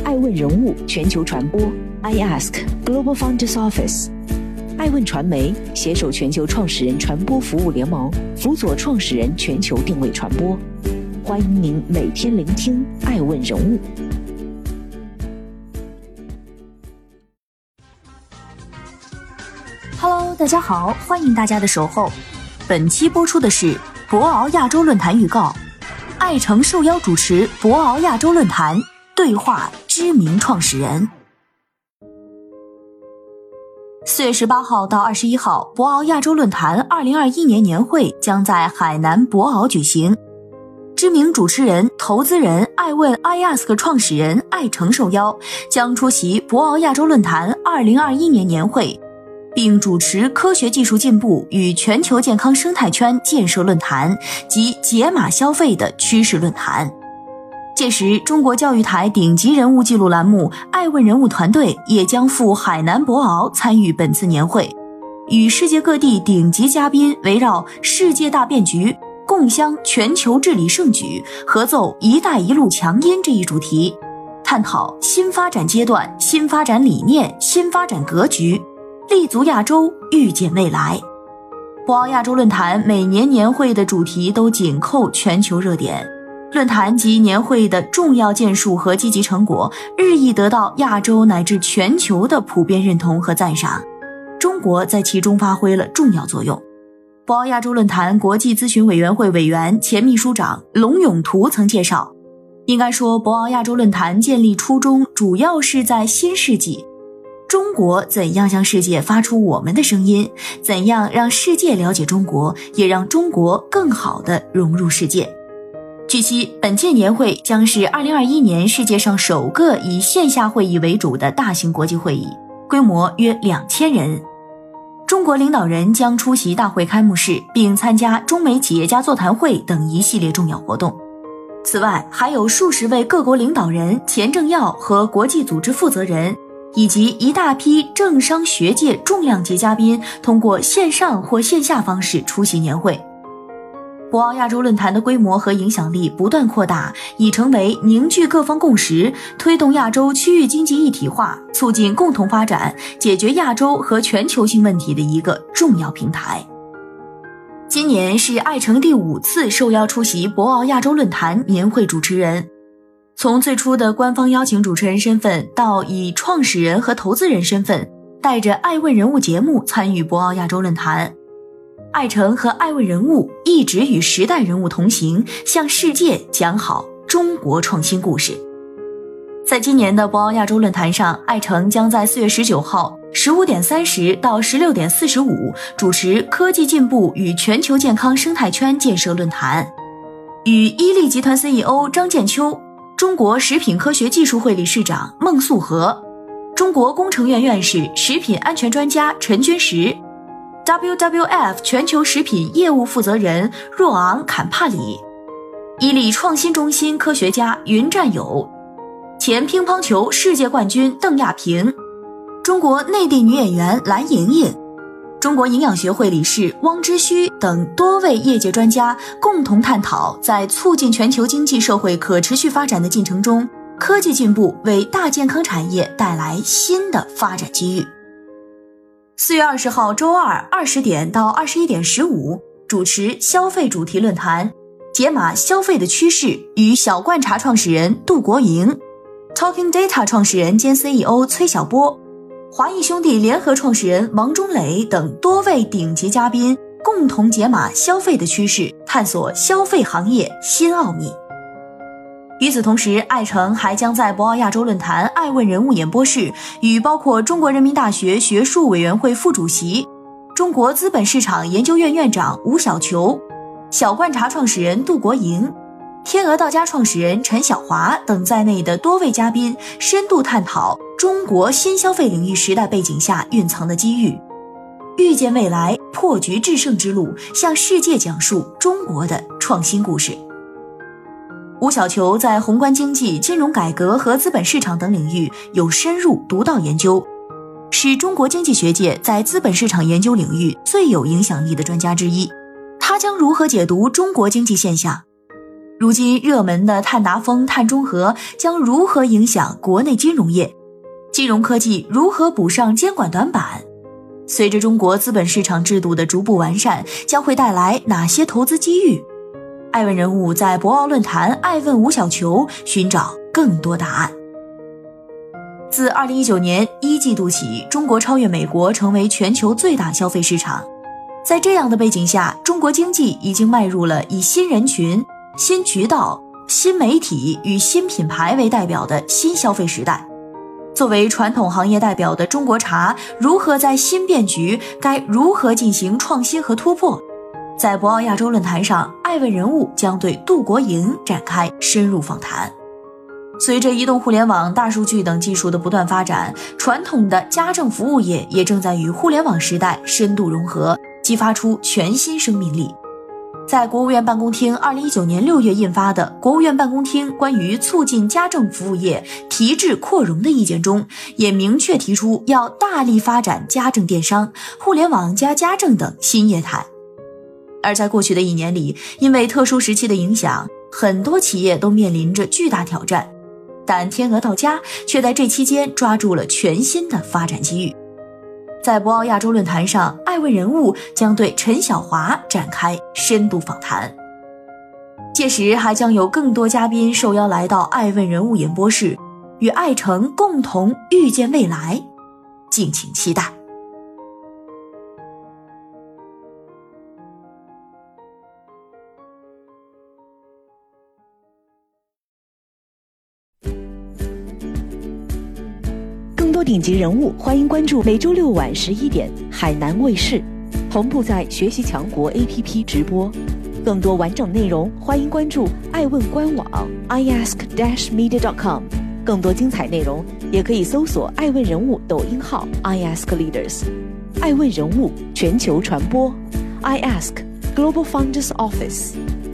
爱问人物全球传播 iAsk Global Founders Office。爱问传媒携手全球创始人传播服务联盟，辅佐创始人全球定位传播。欢迎您每天聆听爱问人物。 Hello， 大家好，欢迎大家的守候。本期播出的是博鳌亚洲论坛预告，艾诚受邀主持博鳌亚洲论坛，对话知名创始人。4月18号到21号，博鳌亚洲论坛2021年年会将在海南博鳌举行。知名主持人、投资人、爱问 iAsk 创始人艾诚受邀，将出席博鳌亚洲论坛2021年年会，并主持科学技术进步与全球健康生态圈建设论坛及解码消费的趋势论坛。届时，中国教育台顶级人物记录栏目爱问人物团队也将赴海南博鳌参与本次年会，与世界各地顶级嘉宾围绕世界大变局，共襄全球治理盛举，合奏一带一路强音这一主题，探讨新发展阶段、新发展理念、新发展格局，立足亚洲，预见未来。博鳌亚洲论坛每年年会的主题都紧扣全球热点，论坛及年会的重要建树和积极成果日益得到亚洲乃至全球的普遍认同和赞赏，中国在其中发挥了重要作用。博鳌亚洲论坛国际咨询委员会委员、前秘书长龙永图曾介绍，应该说博鳌亚洲论坛建立初衷主要是在新世纪，中国怎样向世界发出我们的声音，怎样让世界了解中国，也让中国更好地融入世界。据悉，本届年会将是2021年世界上首个以线下会议为主的大型国际会议，规模约2000人。中国领导人将出席大会开幕式，并参加中美企业家座谈会等一系列重要活动。此外，还有数十位各国领导人、前政要和国际组织负责人，以及一大批政商学界重量级嘉宾通过线上或线下方式出席年会。博鳌亚洲论坛的规模和影响力不断扩大，已成为凝聚各方共识、推动亚洲区域经济一体化、促进共同发展、解决亚洲和全球性问题的一个重要平台。今年是艾诚第5次受邀出席博鳌亚洲论坛年会主持人。从最初的官方邀请主持人身份，到以创始人和投资人身份，带着爱问人物节目参与博鳌亚洲论坛。艾诚和爱问人物一直与时代人物同行，向世界讲好中国创新故事。在今年的博鳌亚洲论坛上，艾诚将在4月19号15点30到16点45主持科技进步与全球健康生态圈建设论坛，与伊利集团 CEO 张建秋、中国食品科学技术会理事长孟素和、中国工程院院士、食品安全专家陈军实、WWF 全球食品业务负责人若昂·坎帕里、伊利创新中心科学家云占友、前乒乓球世界冠军邓亚萍、中国内地女演员蓝盈莹、中国营养学会理事汪之虚等多位业界专家共同探讨，在促进全球经济社会可持续发展的进程中，科技进步为大健康产业带来新的发展机遇。4月20号周二20点到21点15主持消费主题论坛，解码消费的趋势，与小罐茶创始人杜国营、Talking Data 创始人兼 CEO 崔晓波、华谊兄弟联合创始人王中磊等多位顶级嘉宾共同解码消费的趋势，探索消费行业新奥秘。与此同时，艾诚还将在博鳌亚洲论坛爱问人物演播室与包括中国人民大学学术委员会副主席、中国资本市场研究院院长吴小球、小罐茶创始人杜国营、天鹅到家创始人陈晓华等在内的多位嘉宾深度探讨中国新消费领域时代背景下蕴藏的机遇，预见未来，破局制胜之路，向世界讲述中国的创新故事。吴小球在宏观经济、金融改革和资本市场等领域有深入独到研究，是中国经济学界在资本市场研究领域最有影响力的专家之一。他将如何解读中国经济现象？ 如今热门的碳达峰、碳中和将如何影响国内金融业？金融科技如何补上监管短板？随着中国资本市场制度的逐步完善，将会带来哪些投资机遇？爱问人物在博鳌论坛爱问五小球寻找更多答案。自2019年1季度起，中国超越美国成为全球最大消费市场。在这样的背景下，中国经济已经迈入了以新人群、新渠道、新媒体与新品牌为代表的新消费时代。作为传统行业代表的中国茶如何在新变局，该如何进行创新和突破？在博鳌亚洲论坛上，爱问人物将对杜国营展开深入访谈。随着移动互联网、大数据等技术的不断发展，传统的家政服务业也正在与互联网时代深度融合，激发出全新生命力。在国务院办公厅2019年6月印发的《国务院办公厅关于促进家政服务业提质扩容的意见》中，也明确提出要大力发展家政电商、互联网加家政等新业态。而在过去的1年里，因为特殊时期的影响，很多企业都面临着巨大挑战，但天鹅到家却在这期间抓住了全新的发展机遇。在博鳌亚洲论坛上，爱问人物将对陈晓华展开深度访谈。届时还将有更多嘉宾受邀来到爱问人物演播室，与爱成共同预见未来，敬请期待。 更多顶级人物，欢迎关注每周6晚11点海南卫视，同步在学习强国 APP 直播。更多完整内容，欢迎关注爱问官网 iask-media.com。更多精彩内容，也可以搜索爱问人物抖音号 iaskleaders。爱问人物全球传播 iAsk Global Founders Office。